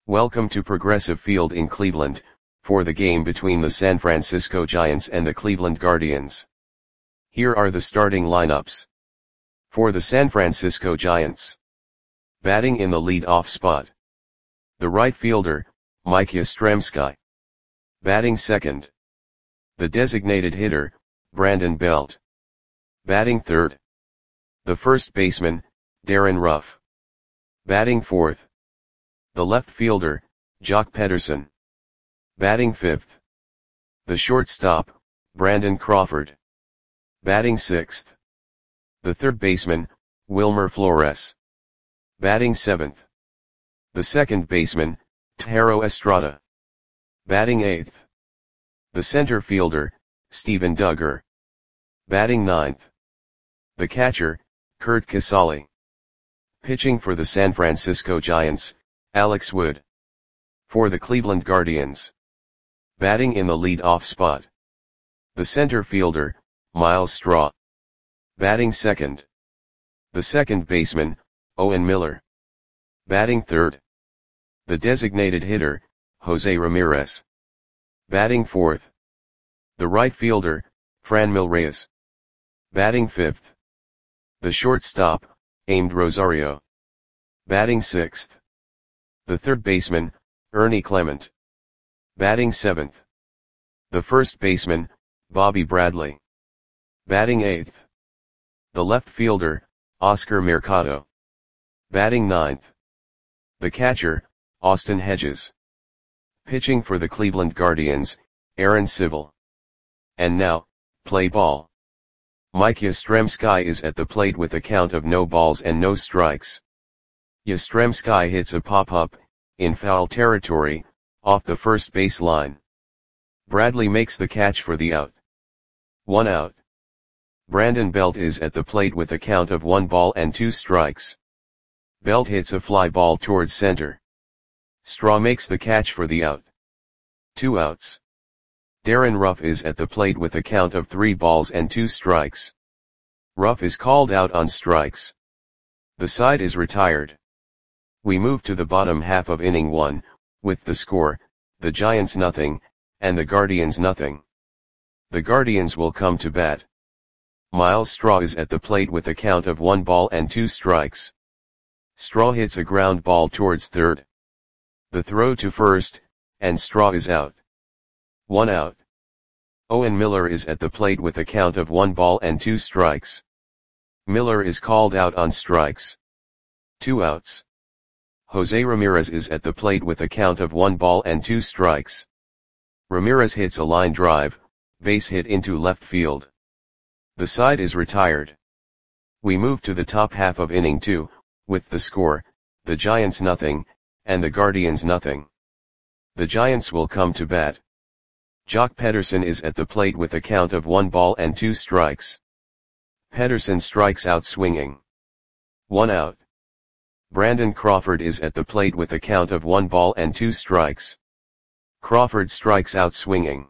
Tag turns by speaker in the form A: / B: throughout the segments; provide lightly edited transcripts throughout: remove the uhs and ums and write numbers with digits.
A: Welcome to Progressive Field in Cleveland, for the game between the San Francisco Giants and the Cleveland Guardians. Here are the starting lineups. For the San Francisco Giants. Batting in the lead-off spot. The right fielder, Mike Yastrzemski. Batting second. The designated hitter, Brandon Belt. Batting third. The first baseman, Darin Ruf. Batting fourth. The left fielder, Joc Pederson. Batting fifth. The shortstop, Brandon Crawford. Batting sixth. The third baseman, Wilmer Flores. Batting seventh. The second baseman, Thairo Estrada. Batting eighth. The center fielder, Steven Duggar. Batting ninth. The catcher, Curt Casali. Pitching for the San Francisco Giants, Alex Wood. For the Cleveland Guardians. Batting in the lead-off spot. The center fielder, Myles Straw. Batting second. The second baseman, Owen Miller. Batting third. The designated hitter, Jose Ramirez. Batting fourth. The right fielder, Franmil Reyes. Batting fifth. The shortstop, Amed Rosario. Batting sixth. The third baseman, Ernie Clement. Batting seventh. The first baseman, Bobby Bradley. Batting eighth. The left fielder, Oscar Mercado. Batting ninth. The catcher, Austin Hedges. Pitching for the Cleveland Guardians, Aaron Civil. And now, play ball. Mike Yastrzemski is at the plate with a count of no balls and no strikes. Yastrzemski hits a pop-up, in foul territory, off the first base line. Bradley makes the catch for the out. 1 out. Brandon Belt is at the plate with a count of 1 ball and 2 strikes. Belt hits a fly ball towards center. Straw makes the catch for the out. 2 outs. Darin Ruf is at the plate with a count of 3 balls and 2 strikes. Ruf is called out on strikes. The side is retired. We move to the bottom half of inning 1, with the score, the Giants nothing, and the Guardians nothing. The Guardians will come to bat. Myles Straw is at the plate with a count of 1 ball and 2 strikes. Straw hits a ground ball towards third. The throw to first, and Straw is out. 1 out. Owen Miller is at the plate with a count of 1 ball and 2 strikes. Miller is called out on strikes. 2 outs. Jose Ramirez is at the plate with a count of 1 ball and 2 strikes. Ramirez hits a line drive, base hit into left field. The side is retired. We move to the top half of inning 2, with the score, the Giants nothing, and the Guardians nothing. The Giants will come to bat. Joc Pederson is at the plate with a count of 1 ball and 2 strikes. Pederson strikes out swinging. 1 out. Brandon Crawford is at the plate with a count of 1 ball and 2 strikes. Crawford strikes out swinging.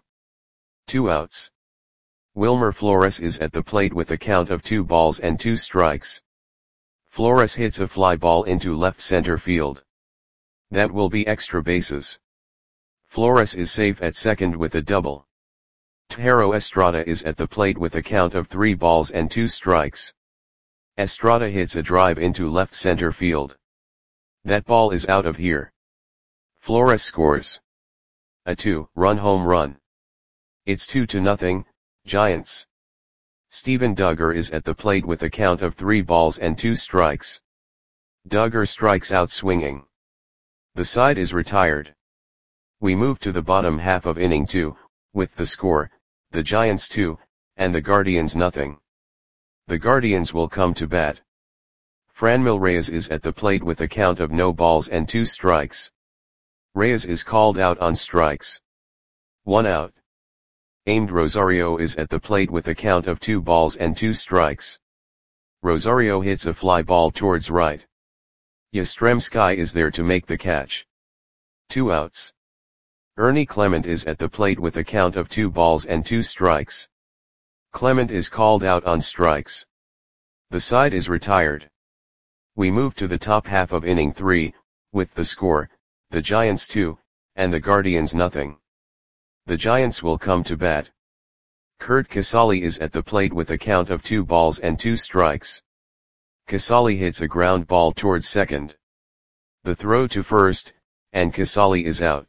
A: 2 outs. Wilmer Flores is at the plate with a count of 2 balls and 2 strikes. Flores hits a fly ball into left center field. That will be extra bases. Flores is safe at second with a double. Thairo Estrada is at the plate with a count of 3 balls and 2 strikes. Estrada hits a drive into left center field. That ball is out of here. Flores scores a 2-run home run. It's 2-0, Giants. Steven Duggar is at the plate with a count of 3 balls and 2 strikes. Duggar strikes out swinging. The side is retired. We move to the bottom half of inning 2, with the score, the Giants 2, and the Guardians nothing. The Guardians will come to bat. Franmil Reyes is at the plate with a count of no balls and 2 strikes. Reyes is called out on strikes. 1 out. Amed Rosario is at the plate with a count of 2 balls and 2 strikes. Rosario hits a fly ball towards right. Yastrzemski is there to make the catch. 2 outs. Ernie Clement is at the plate with a count of 2 balls and 2 strikes. Clement is called out on strikes. The side is retired. We move to the top half of inning 3, with the score, the Giants 2, and the Guardians nothing. The Giants will come to bat. Curt Casali is at the plate with a count of 2 balls and 2 strikes. Casali hits a ground ball towards second. The throw to first, and Casali is out.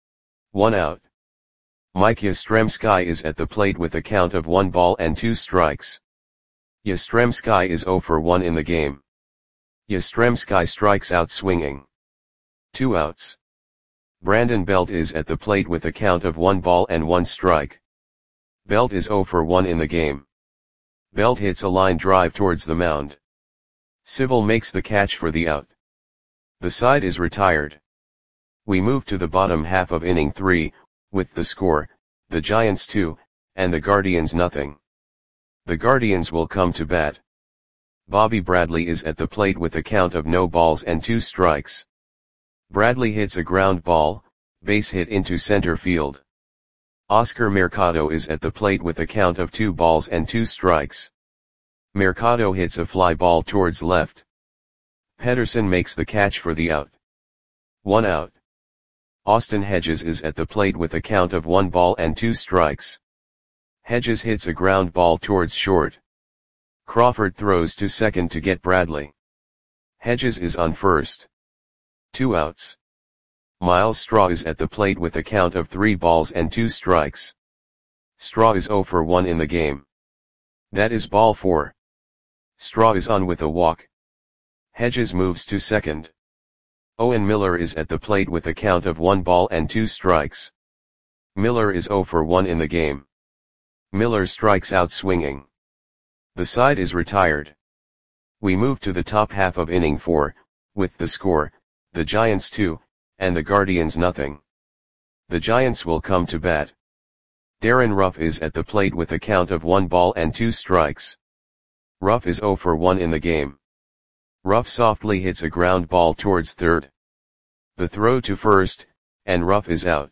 A: 1 out. Mike Yastrzemski is at the plate with a count of 1 ball and 2 strikes. Yastrzemski is 0 for 1 in the game. Yastrzemski strikes out swinging. 2 outs. Brandon Belt is at the plate with a count of 1 ball and 1 strike. Belt is 0 for 1 in the game. Belt hits a line drive towards the mound. Civil makes the catch for the out. The side is retired. We move to the bottom half of inning 3, with the score, the Giants 2, and the Guardians nothing. The Guardians will come to bat. Bobby Bradley is at the plate with a count of no balls and 2 strikes. Bradley hits a ground ball, base hit into center field. Oscar Mercado is at the plate with a count of 2 balls and 2 strikes. Mercado hits a fly ball towards left. Pederson makes the catch for the out. 1 out. Austin Hedges is at the plate with a count of 1 ball and 2 strikes. Hedges hits a ground ball towards short. Crawford throws to second to get Bradley. Hedges is on first. 2 outs. Miles Straw is at the plate with a count of 3 balls and 2 strikes. Straw is 0 for 1 in the game. That is ball 4. Straw is on with a walk. Hedges moves to second. Owen Miller is at the plate with a count of 1 ball and 2 strikes. Miller is 0 for 1 in the game. Miller strikes out swinging. The side is retired. We move to the top half of inning 4, with the score, the Giants 2, and the Guardians nothing. The Giants will come to bat. Darren Ruff is at the plate with a count of 1 ball and 2 strikes. Ruff is 0 for 1 in the game. Ruff softly hits a ground ball towards third. The throw to first, and Ruff is out.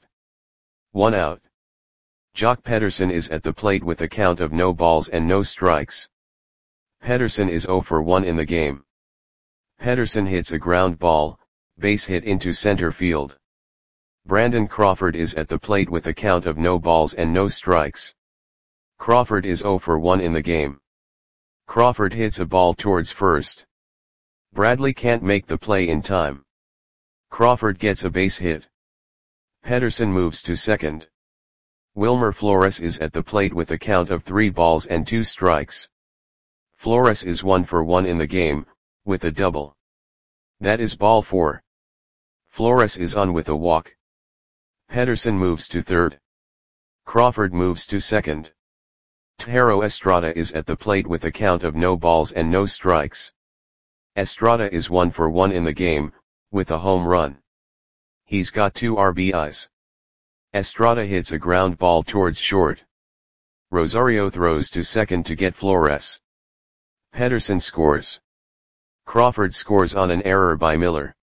A: 1 out. Jock Pederson is at the plate with a count of no balls and no strikes. Pederson is 0 for 1 in the game. Pederson hits a ground ball, base hit into center field. Brandon Crawford is at the plate with a count of no balls and no strikes. Crawford is 0 for 1 in the game. Crawford hits a ball towards first. Bradley can't make the play in time. Crawford gets a base hit. Pederson moves to second. Wilmer Flores is at the plate with a count of 3 balls and 2 strikes. Flores is 1 for 1 in the game, with a double. That is ball 4. Flores is on with a walk. Pederson moves to third. Crawford moves to second. Thairo Estrada is at the plate with a count of no balls and no strikes. Estrada is 1 for 1 in the game, with a home run. He's got 2 RBIs. Estrada hits a ground ball towards short. Rosario throws to second to get Flores. Pederson scores. Crawford scores on an error by Miller.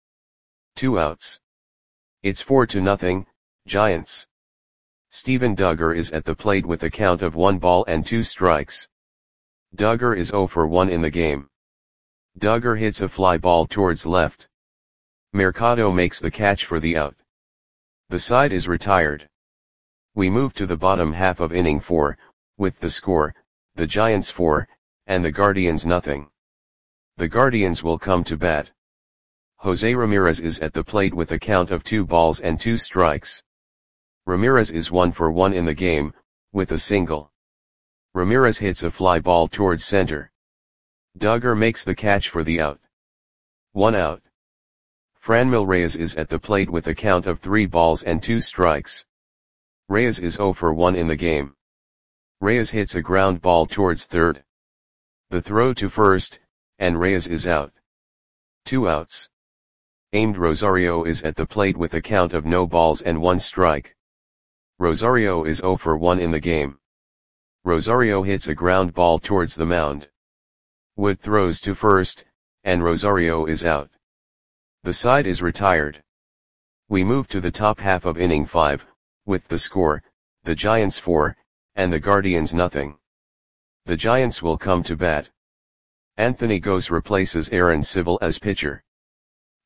A: 2 outs. It's 4-0, Giants. Steven Duggar is at the plate with a count of 1 ball and 2 strikes. Duggar is 0 for 1 in the game. Duggar hits a fly ball towards left. Mercado makes the catch for the out. The side is retired. We move to the bottom half of inning 4, with the score, the Giants 4, and the Guardians nothing. The Guardians will come to bat. Jose Ramirez is at the plate with a count of 2 balls and 2 strikes. Ramirez is 1 for 1 in the game, with a single. Ramirez hits a fly ball towards center. Duggar makes the catch for the out. 1 out. Franmil Reyes is at the plate with a count of 3 balls and 2 strikes. Reyes is 0 for 1 in the game. Reyes hits a ground ball towards third. The throw to first, and Reyes is out. 2 outs. Aimed Rosario is at the plate with a count of no balls and 1 strike. Rosario is 0 for 1 in the game. Rosario hits a ground ball towards the mound. Wood throws to first, and Rosario is out. The side is retired. We move to the top half of inning 5, with the score, the Giants 4, and the Guardians nothing. The Giants will come to bat. Anthony Gose replaces Aaron Civil as pitcher.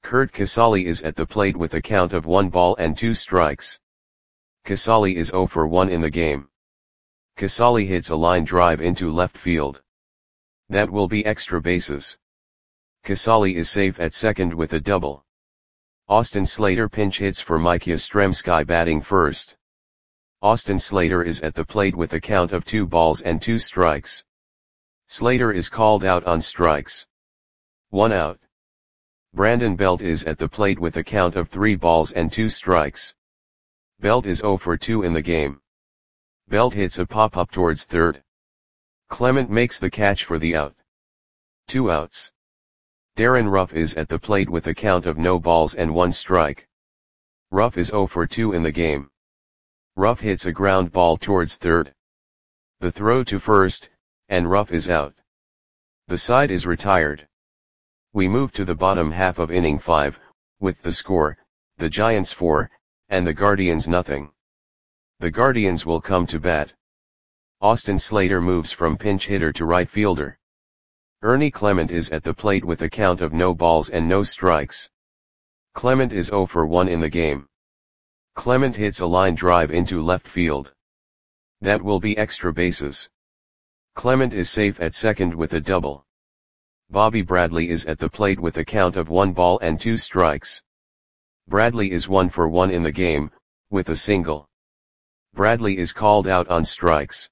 A: Kurt Casale is at the plate with a count of 1 ball and 2 strikes. Casale is 0 for 1 in the game. Casale hits a line drive into left field. That will be extra bases. Casale is safe at second with a double. Austin Slater pinch hits for Mike Yastrzemski batting first. Austin Slater is at the plate with a count of 2 balls and 2 strikes. Slater is called out on strikes. 1 out. Brandon Belt is at the plate with a count of 3 balls and 2 strikes. Belt is 0 for 2 in the game. Belt hits a pop-up towards third. Clement makes the catch for the out. 2 outs. Darren Ruff is at the plate with a count of no balls and 1 strike. Ruff is 0 for 2 in the game. Ruff hits a ground ball towards third. The throw to first, and Ruff is out. The side is retired. We move to the bottom half of inning 5, with the score, the Giants 4, and the Guardians nothing. The Guardians will come to bat. Austin Slater moves from pinch hitter to right fielder. Ernie Clement is at the plate with a count of no balls and no strikes. Clement is 0 for 1 in the game. Clement hits a line drive into left field. That will be extra bases. Clement is safe at second with a double. Bobby Bradley is at the plate with a count of 1 ball and 2 strikes. Bradley is 1 for 1 in the game, with a single. Bradley is called out on strikes.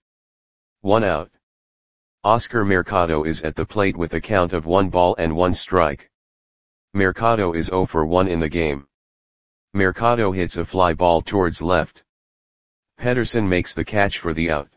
A: 1 out. Oscar Mercado is at the plate with a count of 1 ball and 1 strike. Mercado is 0 for 1 in the game. Mercado hits a fly ball towards left. Pederson makes the catch for the out.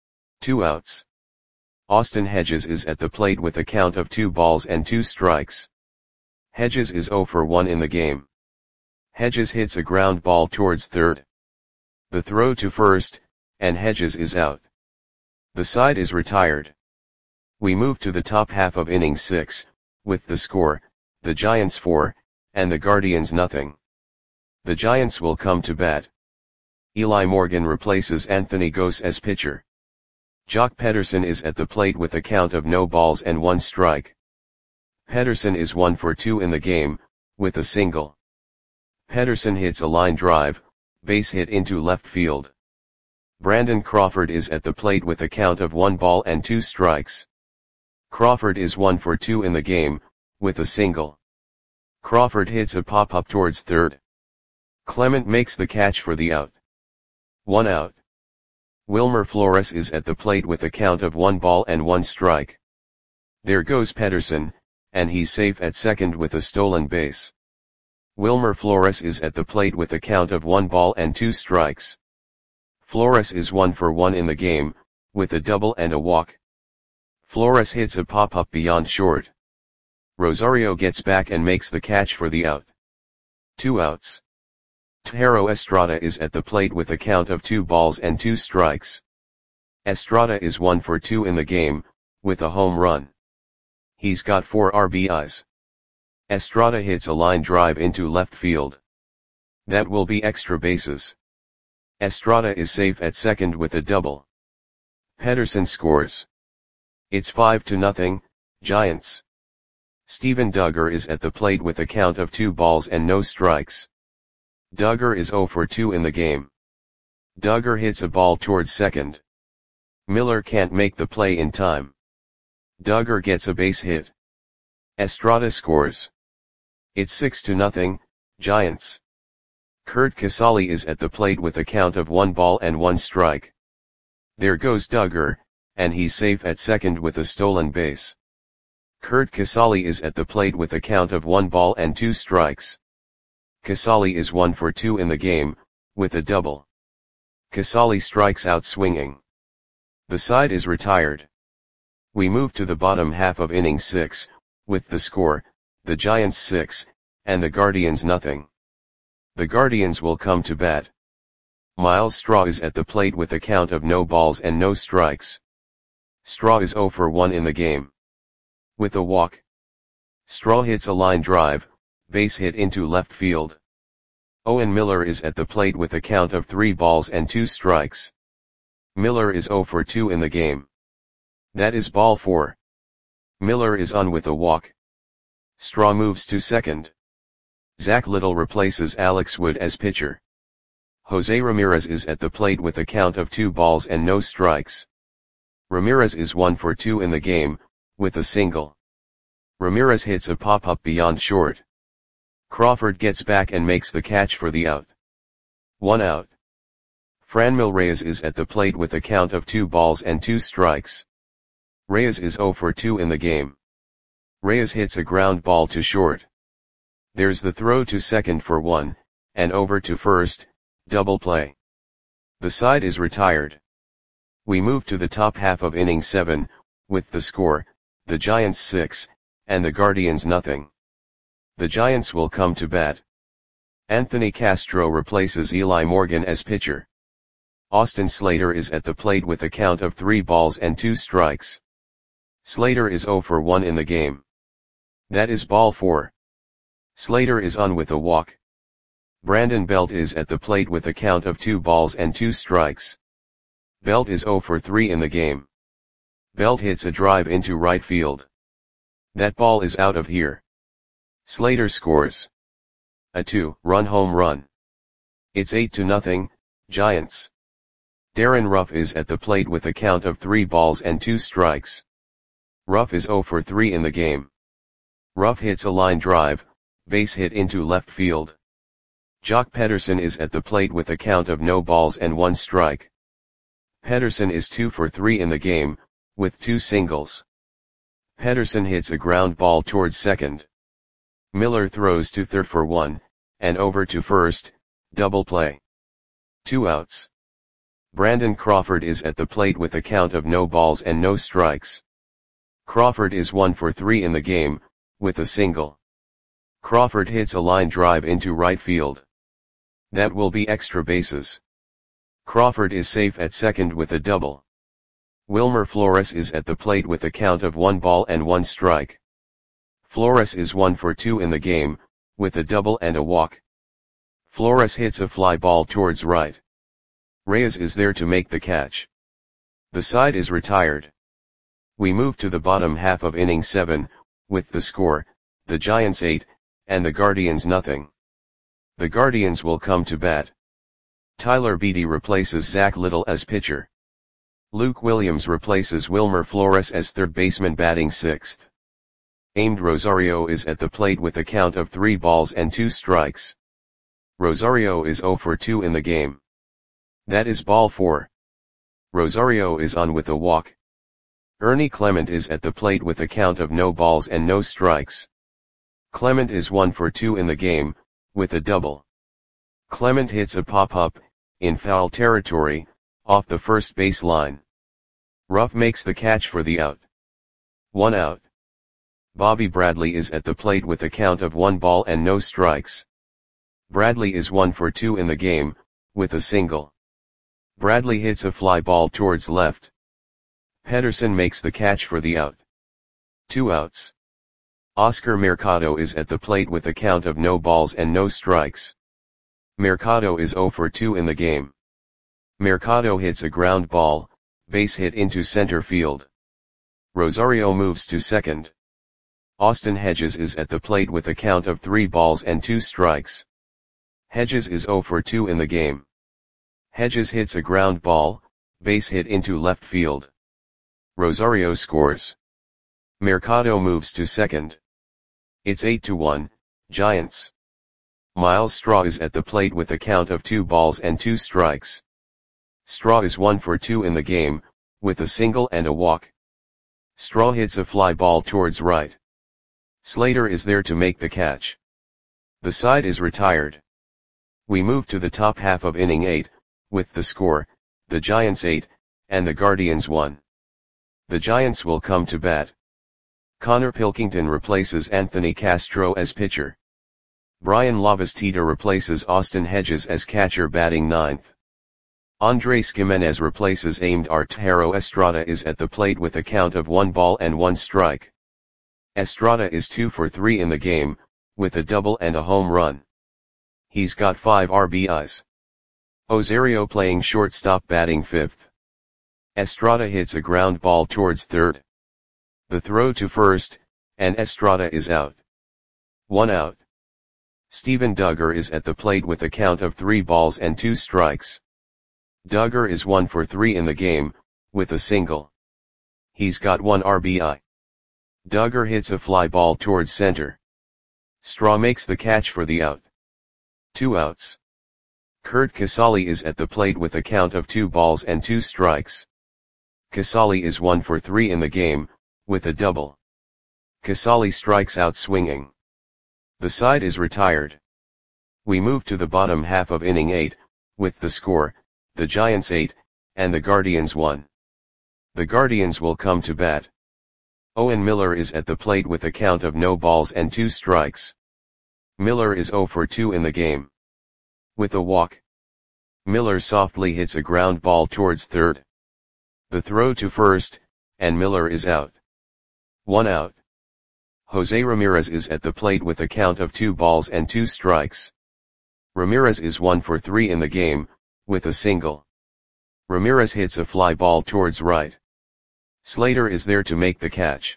A: 2 outs. Austin Hedges is at the plate with a count of 2 balls and 2 strikes. Hedges is 0 for 1 in the game. Hedges hits a ground ball towards third. The throw to first, and Hedges is out. The side is retired. We move to the top half of inning 6, with the score, the Giants 4, and the Guardians nothing. The Giants will come to bat. Eli Morgan replaces Anthony Gose as pitcher. Jock Pederson is at the plate with a count of no balls and 1 strike. Pederson is 1 for 2 in the game, with a single. Pederson hits a line drive, base hit into left field. Brandon Crawford is at the plate with a count of 1 ball and 2 strikes. Crawford is 1 for 2 in the game, with a single. Crawford hits a pop-up towards third. Clement makes the catch for the out. 1 out. Wilmer Flores is at the plate with a count of 1 ball and 1 strike. There goes Pederson, and he's safe at second with a stolen base. Wilmer Flores is at the plate with a count of 1 ball and 2 strikes. Flores is 1 for 1 in the game, with a double and a walk. Flores hits a pop-up beyond short. Rosario gets back and makes the catch for the out. 2 outs. Tejero Estrada is at the plate with a count of 2 balls and 2 strikes. Estrada is 1 for 2 in the game, with a home run. He's got 4 RBIs. Estrada hits a line drive into left field. That will be extra bases. Estrada is safe at second with a double. Pederson scores. It's 5-0, Giants. Steven Duggar is at the plate with a count of 2 balls and no strikes. Duggar is 0 for 2 in the game. Duggar hits a ball towards second. Miller can't make the play in time. Duggar gets a base hit. Estrada scores. It's 6-0, Giants. Kurt Casale is at the plate with a count of 1 ball and 1 strike. There goes Duggar, and he's safe at second with a stolen base. Kurt Casale is at the plate with a count of 1 ball and 2 strikes. Casale is 1 for 2 in the game, with a double. Casale strikes out swinging. The side is retired. We move to the bottom half of inning 6, with the score, the Giants 6, and the Guardians nothing. The Guardians will come to bat. Miles Straw is at the plate with a count of no balls and no strikes. Straw is 0 for 1 in the game. With a walk. Straw hits a line drive, base hit into left field. Owen Miller is at the plate with a count of 3 balls and 2 strikes. Miller is 0 for 2 in the game. That is ball 4. Miller is on with a walk. Straw moves to second. Zach Little replaces Alex Wood as pitcher. Jose Ramirez is at the plate with a count of 2 balls and no strikes. Ramirez is 1 for 2 in the game, with a single. Ramirez hits a pop-up beyond short. Crawford gets back and makes the catch for the out. 1 out. Franmil Reyes is at the plate with a count of 2 balls and 2 strikes. Reyes is 0 for 2 in the game. Reyes hits a ground ball to short. There's the throw to second for 1, and over to first, double play. The side is retired. We move to the top half of inning 7, with the score, the Giants 6, and the Guardians nothing. The Giants will come to bat. Anthony Castro replaces Eli Morgan as pitcher. Austin Slater is at the plate with a count of 3 balls and 2 strikes. Slater is 0 for 1 in the game. That is ball 4. Slater is on with a walk. Brandon Belt is at the plate with a count of 2 balls and 2 strikes. Belt is 0 for 3 in the game. Belt hits a drive into right field. That ball is out of here. Slater scores a 2-run home run. It's 8-0, Giants. Darren Ruff is at the plate with a count of 3 balls and 2 strikes. Ruff is 0 for 3 in the game. Ruff hits a line drive, base hit into left field. Jock Pederson is at the plate with a count of no balls and 1 strike. Pederson is 2 for 3 in the game, with 2 singles. Pederson hits a ground ball towards second. Miller throws to third for 1, and over to first, double play. 2 outs. Brandon Crawford is at the plate with a count of no balls and no strikes. Crawford is 1 for 3 in the game, with a single. Crawford hits a line drive into right field. That will be extra bases. Crawford is safe at second with a double. Wilmer Flores is at the plate with a count of 1 ball and 1 strike. Flores is 1 for 2 in the game, with a double and a walk. Flores hits a fly ball towards right. Reyes is there to make the catch. The side is retired. We move to the bottom half of inning 7, with the score, the Giants 8, and the Guardians nothing. The Guardians will come to bat. Tyler Beede replaces Zach Little as pitcher. Luke Williams replaces Wilmer Flores as third baseman batting 6th. Amed Rosario is at the plate with a count of 3 balls and 2 strikes. Rosario is 0 for 2 in the game. That is ball 4. Rosario is on with a walk. Ernie Clement is at the plate with a count of no balls and no strikes. Clement is 1 for 2 in the game, with a double. Clement hits a pop-up, in foul territory, off the first base line. Ruff makes the catch for the out. 1 out. Bobby Bradley is at the plate with a count of 1 ball and no strikes. Bradley is 1 for 2 in the game, with a single. Bradley hits a fly ball towards left. Pederson makes the catch for the out. 2 outs. Oscar Mercado is at the plate with a count of no balls and no strikes. Mercado is 0 for 2 in the game. Mercado hits a ground ball, base hit into center field. Rosario moves to second. Austin Hedges is at the plate with a count of 3 balls and 2 strikes. Hedges is 0 for 2 in the game. Hedges hits a ground ball, base hit into left field. Rosario scores. Mercado moves to second. It's 8-1, Giants. Miles Straw is at the plate with a count of 2 balls and 2 strikes. Straw is 1 for 2 in the game, with a single and a walk. Straw hits a fly ball towards right. Slater is there to make the catch. The side is retired. We move to the top half of inning 8, with the score, the Giants 8, and the Guardians 1. The Giants will come to bat. Connor Pilkington replaces Anthony Castro as pitcher. Brian Lavastida replaces Austin Hedges as catcher batting 9th. Andres Gimenez replaces Amed Arturo Estrada is at the plate with a count of 1 ball and 1 strike. Estrada is 2 for 3 in the game, with a double and a home run. He's got 5 RBIs. Osorio playing shortstop batting 5th. Estrada hits a ground ball towards third. The throw to first, and Estrada is out. 1 out. Steven Duggar is at the plate with a count of 3 balls and 2 strikes. Duggar is 1 for 3 in the game, with a single. He's got 1 RBI. Duggar hits a fly ball towards center. Straw makes the catch for the out. 2 outs. Curt Casali is at the plate with a count of 2 balls and 2 strikes. Casali is 1 for 3 in the game, with a double. Casali strikes out swinging. The side is retired. We move to the bottom half of inning 8, with the score, the Giants 8, and the Guardians 1. The Guardians will come to bat. Owen Miller is at the plate with a count of no balls and 2 strikes. Miller is 0 for 2 in the game. With a walk. Miller softly hits a ground ball towards third. The throw to first, and Miller is out. 1 out. Jose Ramirez is at the plate with a count of 2 balls and 2 strikes. Ramirez is 1 for 3 in the game, with a single. Ramirez hits a fly ball towards right. Slater is there to make the catch.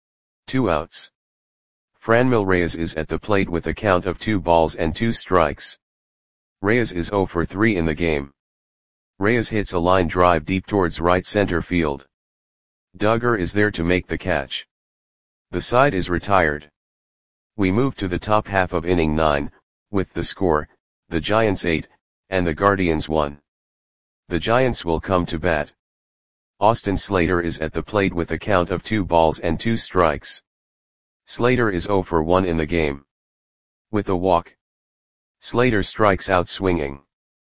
A: 2 outs. Franmil Reyes is at the plate with a count of 2 balls and 2 strikes. Reyes is 0 for 3 in the game. Reyes hits a line drive deep towards right center field. Duggar is there to make the catch. The side is retired. We move to the top half of inning 9, with the score, the Giants 8, and the Guardians 1. The Giants will come to bat. Austin Slater is at the plate with a count of 2 balls and 2 strikes. Slater is 0 for 1 in the game. With a walk. Slater strikes out swinging.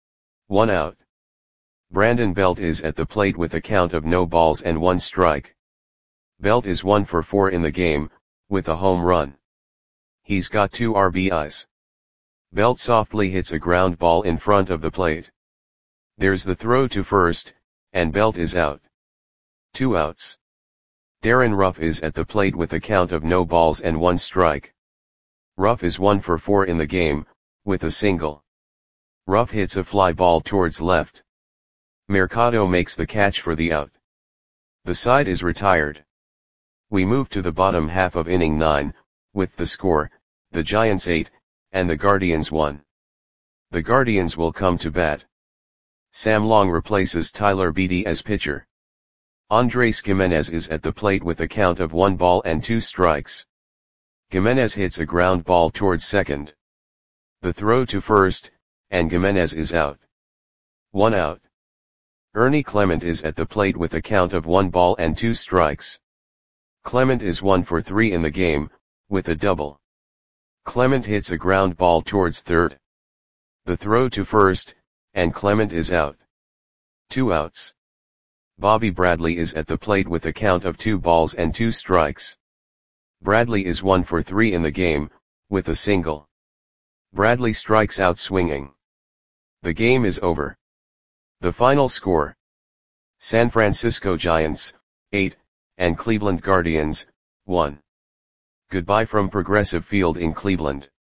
A: 1 out. Brandon Belt is at the plate with a count of no balls and 1 strike. Belt is 1 for 4 in the game, with a home run. He's got 2 RBIs. Belt softly hits a ground ball in front of the plate. There's the throw to first, and Belt is out. 2 outs. Darren Ruff is at the plate with a count of no balls and 1 strike. Ruff is 1 for 4 in the game, with a single. Ruff hits a fly ball towards left. Mercado makes the catch for the out. The side is retired. We move to the bottom half of inning 9, with the score, the Giants 8, and the Guardians 1. The Guardians will come to bat. Sam Long replaces Tyler Beede as pitcher. Andres Gimenez is at the plate with a count of 1 ball and 2 strikes. Gimenez hits a ground ball towards second. The throw to first, and Gimenez is out. 1 out. Ernie Clement is at the plate with a count of 1 ball and 2 strikes. Clement is 1 for 3 in the game, with a double. Clement hits a ground ball towards third. The throw to first, and Clement is out. 2 outs. Bobby Bradley is at the plate with a count of 2 balls and 2 strikes. Bradley is 1 for 3 in the game, with a single. Bradley strikes out swinging. The game is over. The final score. San Francisco Giants, 8, and Cleveland Guardians, 1. Goodbye from Progressive Field in Cleveland.